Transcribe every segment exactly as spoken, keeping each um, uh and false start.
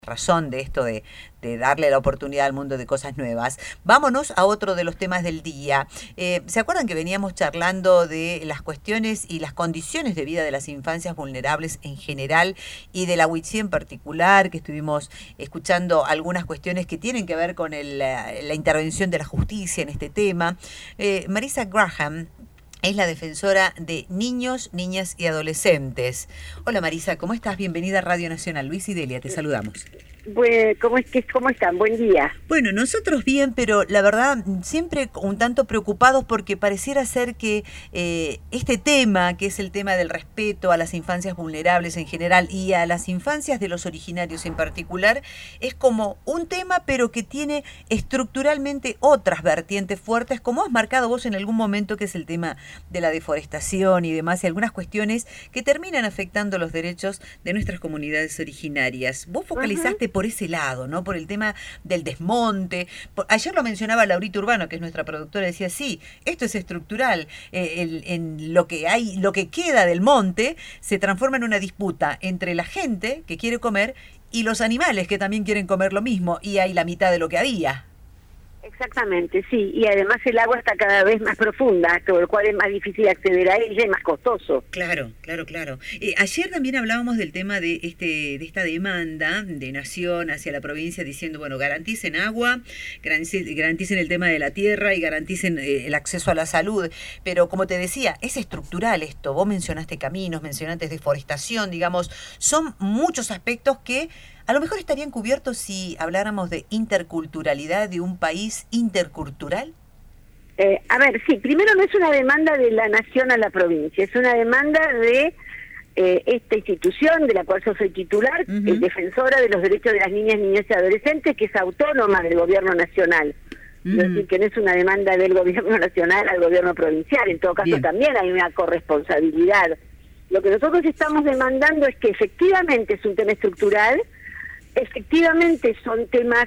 razón de esto de, de darle la oportunidad al mundo de cosas nuevas. Vámonos a otro de los temas del día. Eh, ¿Se acuerdan que veníamos charlando de las cuestiones y las condiciones de vida de las infancias vulnerables en general y de la Huichí en particular, que estuvimos escuchando algunas cuestiones que tienen que ver con el, la, la intervención de la justicia en este tema? Eh, Marisa Graham es la defensora de niños, niñas y adolescentes. Hola Marisa, ¿cómo estás? Bienvenida a Radio Nacional. Luis y Delia, te saludamos. Bueno, ¿cómo es que cómo están? Buen día. Bueno, nosotros bien, pero la verdad siempre un tanto preocupados porque pareciera ser que eh, este tema, que es el tema del respeto a las infancias vulnerables en general y a las infancias de los originarios en particular, es como un tema pero que tiene estructuralmente otras vertientes fuertes, como has marcado vos en algún momento, que es el tema de la deforestación y demás, y algunas cuestiones que terminan afectando los derechos de nuestras comunidades originarias. Vos focalizaste uh-huh. por ese lado, ¿no? Por el tema del desmonte. Por, ayer lo mencionaba Laurita Urbano, que es nuestra productora, decía, sí, esto es estructural. Eh, el, en lo que hay, lo que queda del monte se transforma en una disputa entre la gente que quiere comer y los animales que también quieren comer lo mismo, y hay la mitad de lo que había. Exactamente, sí, y además el agua está cada vez más profunda, con lo cual es más difícil acceder a ella y más costoso. Claro, claro, claro. Eh, ayer también hablábamos del tema de este de esta demanda de Nación hacia la provincia diciendo, bueno, garanticen agua, garanticen, garanticen el tema de la tierra y garanticen eh, el acceso a la salud, pero como te decía, es estructural esto. Vos mencionaste caminos, mencionaste deforestación, digamos, son muchos aspectos que a lo mejor estarían cubiertos si habláramos de interculturalidad, de un país intercultural. Eh, a ver, sí, primero no es una demanda de la nación a la provincia, es una demanda de eh, esta institución de la cual yo soy titular, uh-huh. eh, defensora de los derechos de las niñas, niños y adolescentes, que es autónoma del gobierno nacional. Uh-huh. Es decir, que no es una demanda del gobierno nacional al gobierno provincial, en todo caso Bien. También hay una corresponsabilidad. Lo que nosotros estamos demandando es que efectivamente es un tema estructural. Efectivamente son temas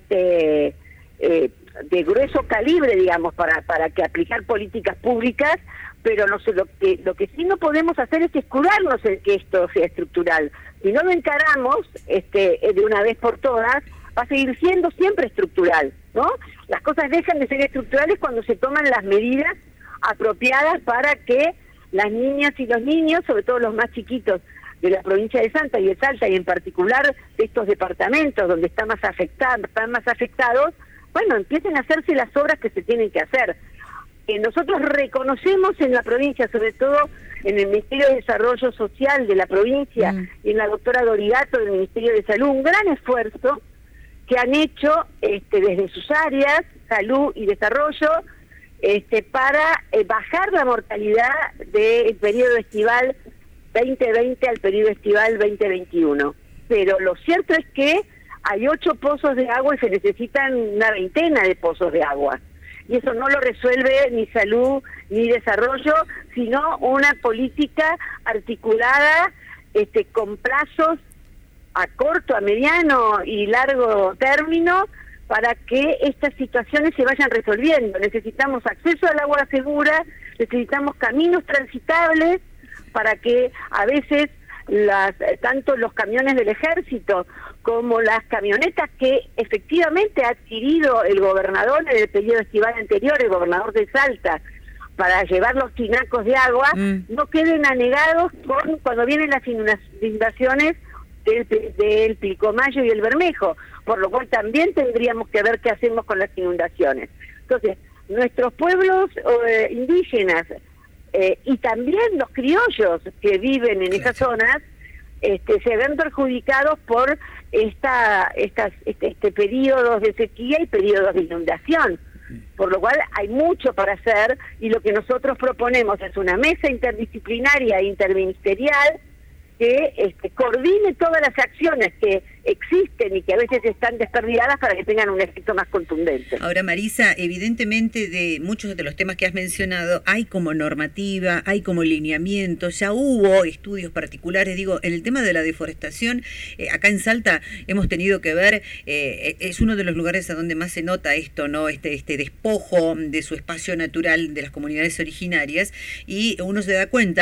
este eh, de grueso calibre, digamos, para para que aplicar políticas públicas, pero no sé, lo que lo que sí no podemos hacer es escudarnos en que esto sea estructural. Si no lo encaramos este de una vez por todas, va a seguir siendo siempre estructural, ¿no? Las cosas dejan de ser estructurales cuando se toman las medidas apropiadas para que las niñas y los niños, sobre todo los más chiquitos de la provincia de Salta y de Salta, y en particular de estos departamentos donde están más afectados, están más afectados, bueno, empiecen a hacerse las obras que se tienen que hacer. Eh, nosotros reconocemos en la provincia, sobre todo en el Ministerio de Desarrollo Social de la provincia mm. y en la doctora Dorigato del Ministerio de Salud, un gran esfuerzo que han hecho este, desde sus áreas, salud y desarrollo, este, para eh, bajar la mortalidad del periodo estival veinte veinte al periodo estival veinte veintiuno. Pero lo cierto es que hay ocho pozos de agua y se necesitan una veintena de pozos de agua. Y eso no lo resuelve ni salud ni desarrollo, sino una política articulada este, con plazos a corto, a mediano y largo término para que estas situaciones se vayan resolviendo. Necesitamos acceso al agua segura, necesitamos caminos transitables, para que a veces las tanto los camiones del ejército como las camionetas que efectivamente ha adquirido el gobernador en el periodo estival anterior, el gobernador de Salta, para llevar los tinacos de agua, mm. no queden anegados con cuando vienen las inundaciones del, del Pilcomayo y el Bermejo, por lo cual también tendríamos que ver qué hacemos con las inundaciones. Entonces, nuestros pueblos eh, indígenas, Eh, y también los criollos que viven en esas zonas este, se ven perjudicados por esta, estas, este, este periodos de sequía y periodos de inundación, por lo cual hay mucho para hacer, y lo que nosotros proponemos es una mesa interdisciplinaria e interministerial que este, coordine todas las acciones que existen y que a veces están desperdigadas para que tengan un efecto más contundente. Ahora, Marisa, evidentemente de muchos de los temas que has mencionado hay como normativa, hay como lineamiento, ya hubo estudios particulares, digo, en el tema de la deforestación, eh, acá en Salta hemos tenido que ver, eh, es uno de los lugares a donde más se nota esto, ¿no? Este, este despojo de su espacio natural de las comunidades originarias, y uno se da cuenta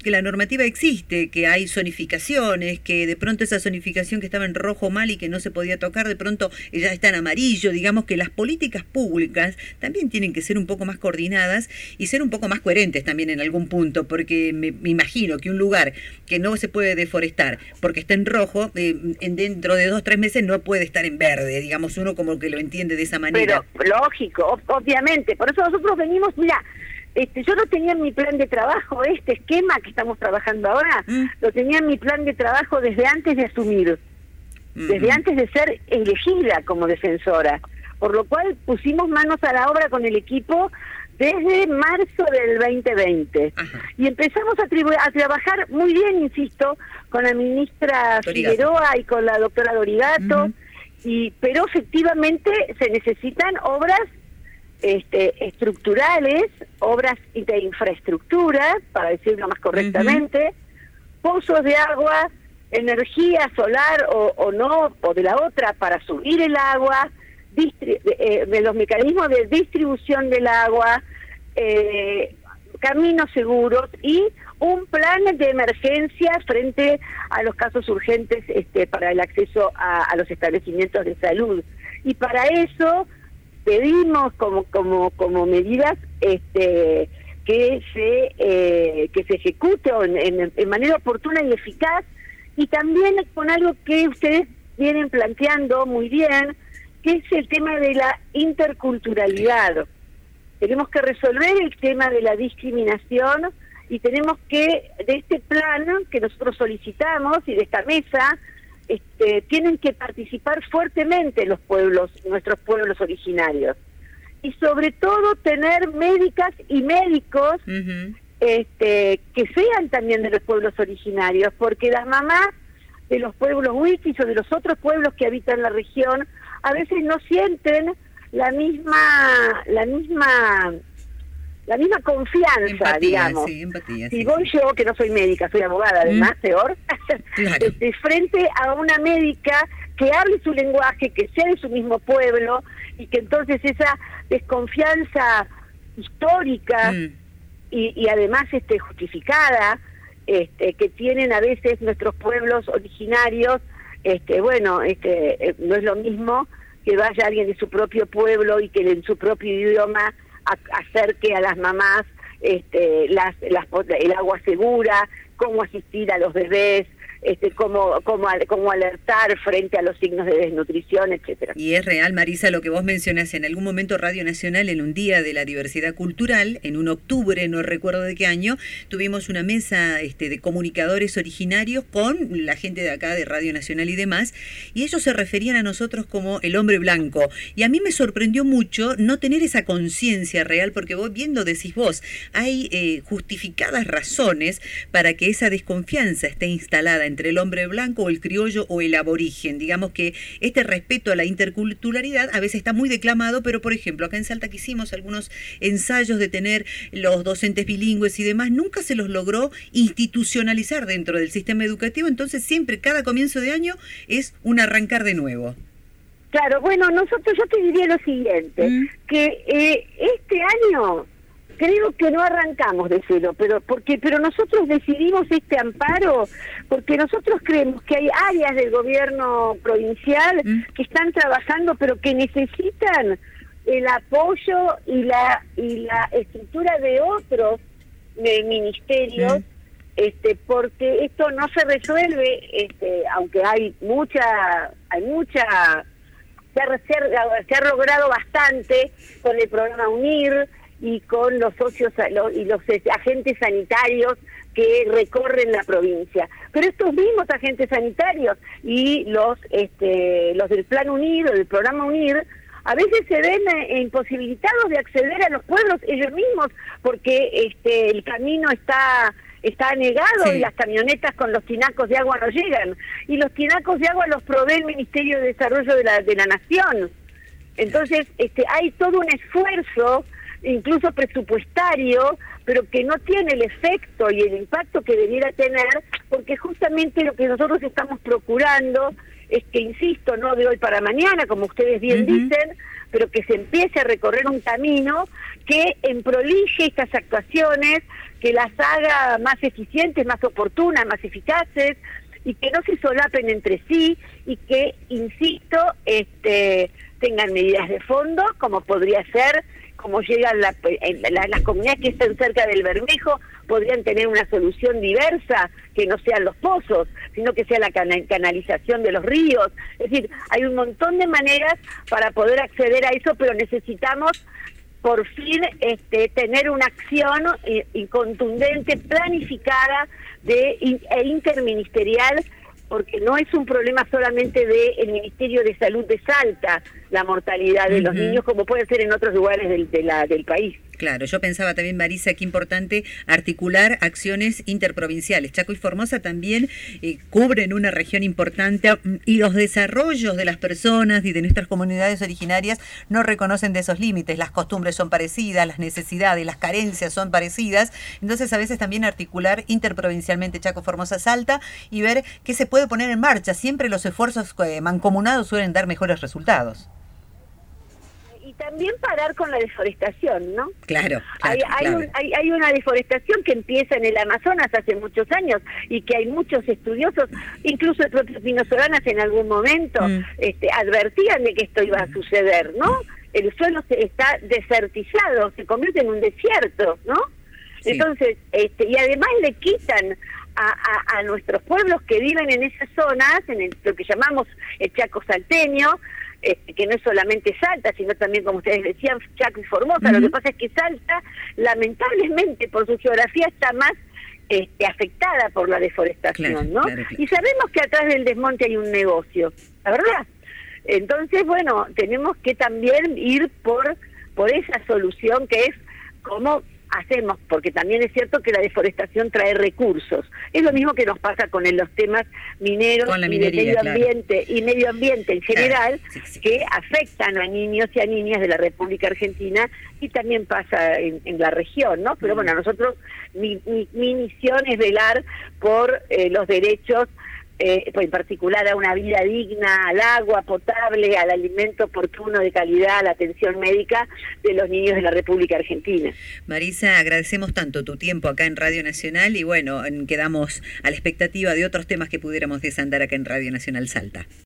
que la normativa existe, que hay zonificaciones, que de pronto esa zonificación que estaba en rojo mal y que no se podía tocar, de pronto ya está en amarillo. Digamos que las políticas públicas también tienen que ser un poco más coordinadas y ser un poco más coherentes también en algún punto, porque me, me imagino que un lugar que no se puede deforestar porque está en rojo, eh, en dentro de dos o tres meses no puede estar en verde, digamos, uno como que lo entiende de esa manera. Pero lógico, obviamente, por eso nosotros venimos, mira, Este, yo no tenía en mi plan de trabajo este esquema que estamos trabajando ahora, mm. lo tenía en mi plan de trabajo desde antes de asumir, mm. desde antes de ser elegida como defensora, por lo cual pusimos manos a la obra con el equipo desde marzo del veinte veinte. Ajá. Y empezamos a, a trabajar muy bien, insisto, con la ministra Dorigato. Figueroa y con la doctora Dorigato, uh-huh. y pero efectivamente se necesitan obras Este, estructurales, obras de infraestructura, para decirlo más correctamente, uh-huh. pozos de agua, energía solar o, o no, o de la otra para subir el agua, distri- eh, de los mecanismos de distribución del agua, eh, caminos seguros y un plan de emergencia frente a los casos urgentes este, para el acceso a, a los establecimientos de salud. Y para eso pedimos como como como medidas este que se eh, que se ejecute en, en, en manera oportuna y eficaz, y también con algo que ustedes vienen planteando muy bien, que es el tema de la interculturalidad. Tenemos que resolver el tema de la discriminación y tenemos que, de este plan que nosotros solicitamos y de esta mesa, Este, tienen que participar fuertemente los pueblos, nuestros pueblos originarios, y sobre todo tener médicas y médicos uh-huh. este, que sean también de los pueblos originarios, porque las mamás de los pueblos huichis o de los otros pueblos que habitan la región a veces no sienten la misma la misma la misma confianza, empatía, digamos. Sí, empatía, si sí, voy sí. yo, que no soy médica, soy abogada, además, mm. peor, claro. este, frente a una médica que hable su lenguaje, que sea de su mismo pueblo, y que entonces esa desconfianza histórica mm. y, y además este justificada este que tienen a veces nuestros pueblos originarios, este bueno, este eh, no es lo mismo que vaya alguien de su propio pueblo y que en su propio idioma acerque a las mamás este, las, las, el agua segura, cómo asistir a los bebés, este, cómo, cómo, cómo alertar frente a los signos de desnutrición, etcétera. Y es real, Marisa, lo que vos mencionás. En algún momento Radio Nacional, en un día de la diversidad cultural, en un octubre, no recuerdo de qué año, tuvimos una mesa este, de comunicadores originarios con la gente de acá, de Radio Nacional y demás, y ellos se referían a nosotros como el hombre blanco. Y a mí me sorprendió mucho no tener esa conciencia real, porque vos viendo, decís vos, hay eh, justificadas razones para que esa desconfianza esté instalada entre el hombre blanco o el criollo o el aborigen. Digamos que este respeto a la interculturalidad a veces está muy declamado, pero por ejemplo, acá en Salta que hicimos algunos ensayos de tener los docentes bilingües y demás, nunca se los logró institucionalizar dentro del sistema educativo, entonces siempre, cada comienzo de año, es un arrancar de nuevo. Claro, bueno, nosotros, yo te diría lo siguiente, mm. que eh, este año creo que no arrancamos de cero, pero porque pero nosotros decidimos este amparo porque nosotros creemos que hay áreas del gobierno provincial mm. que están trabajando, pero que necesitan el apoyo y la y la estructura de otros de ministerios, mm. este porque esto no se resuelve, este aunque hay mucha hay mucha se ha, se ha logrado bastante con el programa UNIR y con los socios y los agentes sanitarios que recorren la provincia. Pero estos mismos agentes sanitarios y los este los del Plan UNIR o del programa UNIR a veces se ven eh, imposibilitados de acceder a los pueblos ellos mismos porque este el camino está está anegado, sí. y las camionetas con los tinacos de agua no llegan, y los tinacos de agua los provee el Ministerio de Desarrollo de la de la Nación. Entonces este hay todo un esfuerzo incluso presupuestario, pero que no tiene el efecto y el impacto que debiera tener, porque justamente lo que nosotros estamos procurando es que, insisto, no de hoy para mañana, como ustedes bien uh-huh. dicen, pero que se empiece a recorrer un camino que emprolije estas actuaciones, que las haga más eficientes, más oportunas, más eficaces, y que no se solapen entre sí, y que, insisto, este, tengan medidas de fondo, como podría ser, como llegan la, la, las comunidades que están cerca del Bermejo, podrían tener una solución diversa, que no sean los pozos, sino que sea la canalización de los ríos. Es decir, hay un montón de maneras para poder acceder a eso, pero necesitamos por fin este, tener una acción y, y contundente, planificada de, e interministerial, porque no es un problema solamente del Ministerio de Salud de Salta, la mortalidad de uh-huh. los niños, como puede ser en otros lugares del, de la, del país. Claro, yo pensaba también, Marisa, qué importante articular acciones interprovinciales. Chaco y Formosa también eh, cubren una región importante y los desarrollos de las personas y de nuestras comunidades originarias no reconocen de esos límites. Las costumbres son parecidas, las necesidades, las carencias son parecidas. Entonces, a veces también articular interprovincialmente Chaco, Formosa, Salta y ver qué se puede poner en marcha. Siempre los esfuerzos eh, mancomunados suelen dar mejores resultados. Y también parar con la deforestación, ¿no? Claro, claro, hay, hay, claro. Un, hay, hay una deforestación que empieza en el Amazonas hace muchos años y que hay muchos estudiosos, incluso el propio Pino Solanas en algún momento, mm. este, advertían de que esto iba a suceder, ¿no? El suelo se está desertizado, se convierte en un desierto, ¿no? Sí. Entonces, este, y además le quitan a, a, a nuestros pueblos que viven en esas zonas, en el, lo que llamamos el Chaco salteño, Este, que no es solamente Salta, sino también, como ustedes decían, Chaco y Formosa. Uh-huh. Lo que pasa es que Salta, lamentablemente, por su geografía, está más este, afectada por la deforestación, claro, ¿no? Claro, claro. Y sabemos que atrás del desmonte hay un negocio, ¿la verdad? Entonces, bueno, tenemos que también ir por, por esa solución que es cómo hacemos, porque también es cierto que la deforestación trae recursos. Es lo mismo que nos pasa con el, los temas mineros y minería, de medio ambiente claro. y medio ambiente en general, claro, sí, sí. que afectan a niños y a niñas de la República Argentina y también pasa en, en la región, ¿no? Pero mm. bueno, nosotros, mi, mi, mi misión es velar por eh, los derechos, Eh, en particular a una vida digna, al agua potable, al alimento oportuno de calidad, a la atención médica de los niños de la República Argentina. Marisa, agradecemos tanto tu tiempo acá en Radio Nacional y bueno, quedamos a la expectativa de otros temas que pudiéramos desandar acá en Radio Nacional Salta.